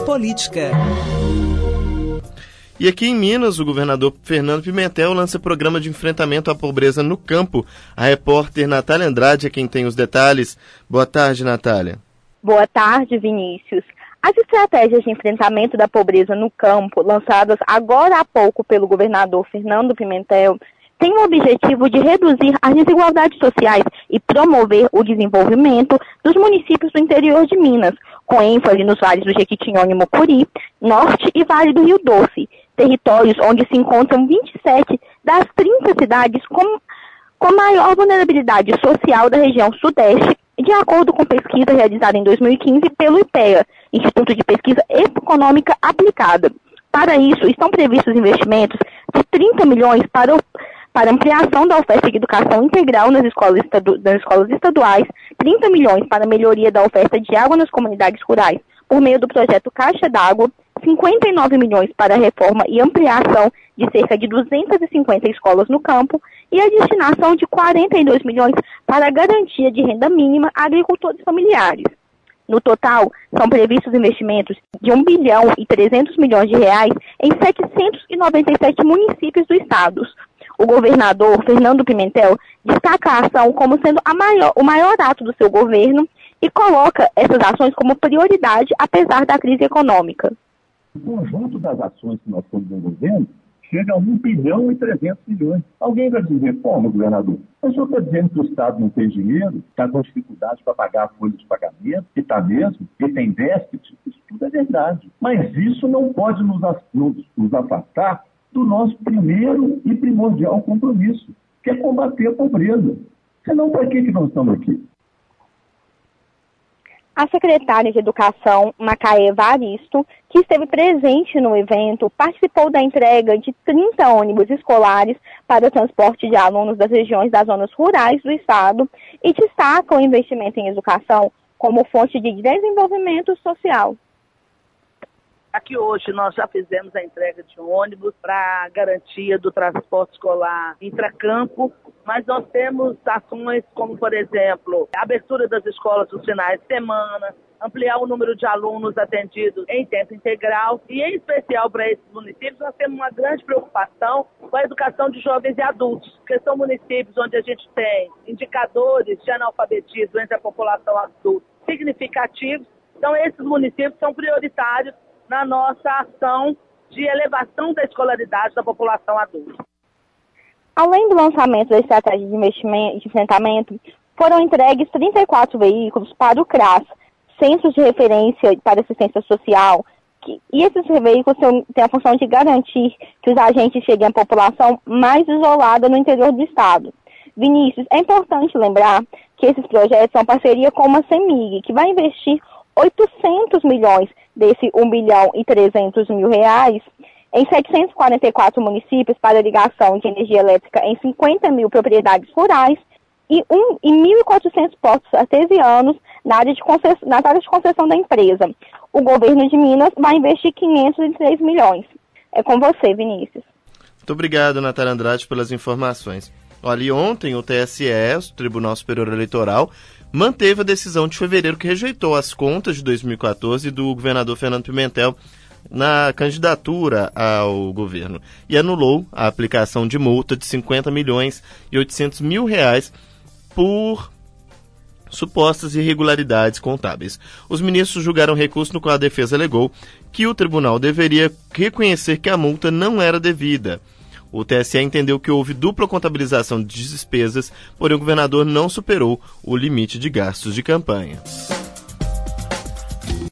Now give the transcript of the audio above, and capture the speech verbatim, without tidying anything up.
política. E aqui em Minas, o governador Fernando Pimentel lança programa de enfrentamento à pobreza no campo. A repórter Natália Andrade é quem tem os detalhes. Boa tarde, Natália. Boa tarde, Vinícius. As estratégias de enfrentamento da pobreza no campo, lançadas agora há pouco pelo governador Fernando Pimentel, têm o objetivo de reduzir as desigualdades sociais e promover o desenvolvimento dos municípios do interior de Minas, com ênfase nos vales do Jequitinhonha e Mucuri, Norte e Vale do Rio Doce, territórios onde se encontram vinte e sete das trinta cidades com, com maior vulnerabilidade social da região Sudeste, de acordo com pesquisa realizada em dois mil e quinze pelo IPEA, Instituto de Pesquisa Econômica Aplicada. Para isso, estão previstos investimentos de trinta milhões para, o, para ampliação da oferta de educação integral nas escolas, estadu, nas escolas estaduais, trinta milhões para melhoria da oferta de água nas comunidades rurais, por meio do projeto Caixa d'Água, cinquenta e nove milhões para a reforma e ampliação de cerca de duzentas e cinquenta escolas no campo e a destinação de quarenta e dois milhões para a garantia de renda mínima a agricultores familiares. No total, são previstos investimentos de um bilhão e trezentos milhões de reais em setecentos e noventa e sete municípios do estado. O governador Fernando Pimentel destaca a ação como sendo a maior, o maior ato do seu governo e coloca essas ações como prioridade apesar da crise econômica. O conjunto das ações que nós estamos desenvolvendo chega a um bilhão e trezentos milhões. Alguém vai dizer, como, governador? O senhor está dizendo que o Estado não tem dinheiro, está com dificuldade para pagar a folha de pagamento, que está mesmo, que tem déficit, isso tudo é verdade. Mas isso não pode nos, nos, nos afastar do nosso primeiro e primordial compromisso, que é combater a pobreza. Senão, para que, que nós estamos aqui? A secretária de Educação, Macaé Evaristo, que esteve presente no evento, participou da entrega de trinta ônibus escolares para o transporte de alunos das regiões das zonas rurais do estado e destaca o investimento em educação como fonte de desenvolvimento social. Aqui hoje nós já fizemos a entrega de ônibus para a garantia do transporte escolar intracampo, mas nós temos ações como, por exemplo, a abertura das escolas nos finais de semana, ampliar o número de alunos atendidos em tempo integral e, em especial para esses municípios, nós temos uma grande preocupação com a educação de jovens e adultos, porque são municípios onde a gente tem indicadores de analfabetismo entre a população adulta significativos, então esses municípios são prioritários na nossa ação de elevação da escolaridade da população adulta. Além do lançamento da estratégia de investimento de enfrentamento, foram entregues trinta e quatro veículos para o CRAS, Centros de Referência para Assistência Social, que, e esses veículos têm a função de garantir que os agentes cheguem à população mais isolada no interior do estado. Vinícius, é importante lembrar que esses projetos são parceria com uma CEMIG, que vai investir oitocentos milhões desse um bilhão e trezentos mil reais em setecentos e quarenta e quatro municípios para ligação de energia elétrica em cinquenta mil propriedades rurais e, um, e mil e quatrocentos postos artesianos na área, de concess, na área de concessão da empresa. O governo de Minas vai investir quinhentos e três milhões. É com você, Vinícius. Muito obrigado, Natália Andrade, pelas informações. Olha, ontem o T S E, o Tribunal Superior Eleitoral, manteve a decisão de fevereiro que rejeitou as contas de dois mil e quatorze do governador Fernando Pimentel na candidatura ao governo e anulou a aplicação de multa de cinquenta milhões e oitocentos mil reais por supostas irregularidades contábeis. Os ministros julgaram recurso no qual a defesa alegou que o tribunal deveria reconhecer que a multa não era devida. O T S E entendeu que houve dupla contabilização de despesas, porém o governador não superou o limite de gastos de campanha.